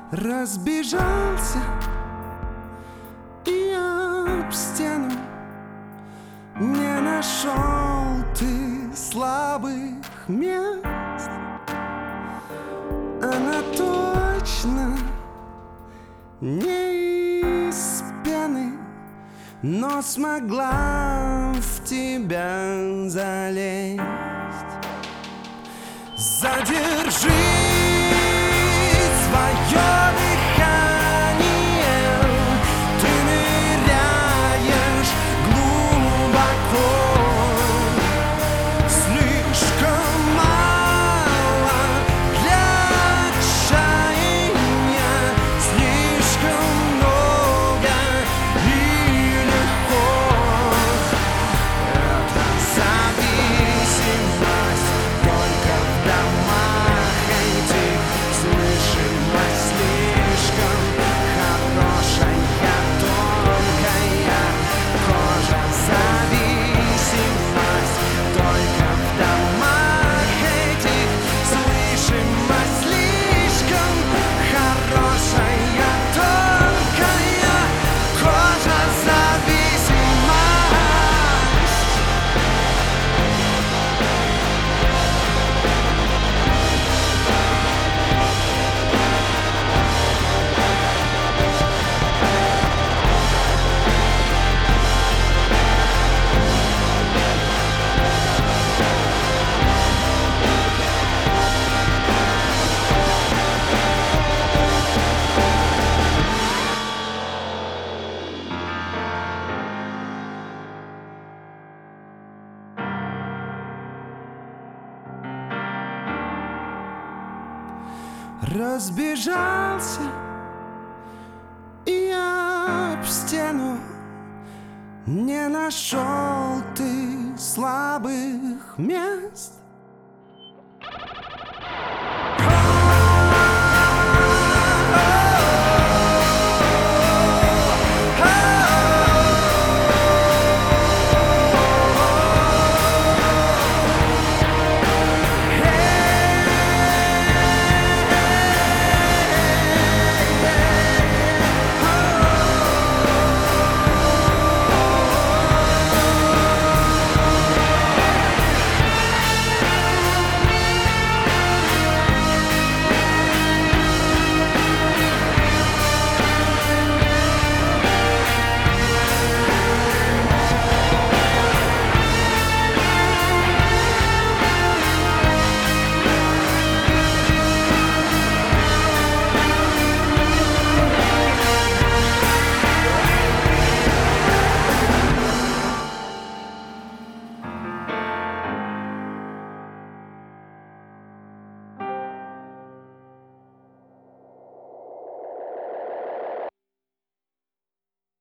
Разбежался и об стену не нашел ты слабых мест. Она точно не из пены, но смогла в тебя залезть. Задержи свое дыхание, ты ныряешь глубоко. Слишком мало для отчаяния, слишком много и легко. Это зависимость только в домах этих, слышимость слишком хорошая, тонкая кожа. Зависимость только в домах этих, слышимость слишком хорошая, тонкая кожа. Зависимость. Разбежался и об стену не нашел ты слабых мест.